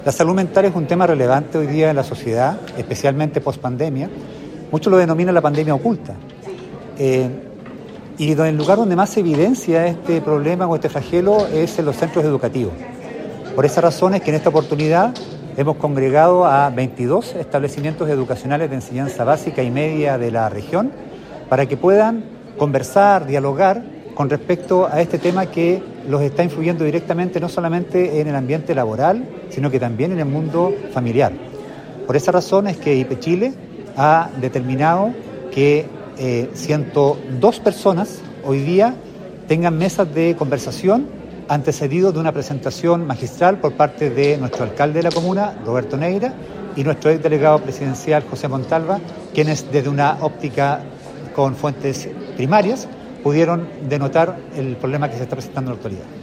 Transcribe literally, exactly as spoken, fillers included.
La salud mental es un tema relevante hoy día en la sociedad, especialmente post-pandemia. Muchos lo denominan la pandemia oculta. Eh, y el lugar donde más se evidencia este problema o este flagelo es en los centros educativos. Por esa razón es que en esta oportunidad hemos congregado a veintidós establecimientos educacionales de enseñanza básica y media de la región para que puedan conversar, dialogar con respecto a este tema que los está influyendo directamente no solamente en el ambiente laboral, sino que también en el mundo familiar. Por esa razón es que I P E Chile ha determinado que eh, ciento dos personas hoy día tengan mesas de conversación antecedidos de una presentación magistral por parte de nuestro alcalde de la comuna, Roberto Neira, y nuestro exdelegado presidencial, José Montalva, quienes desde una óptica con fuentes primarias pudieron denotar el problema que se está presentando en la actualidad.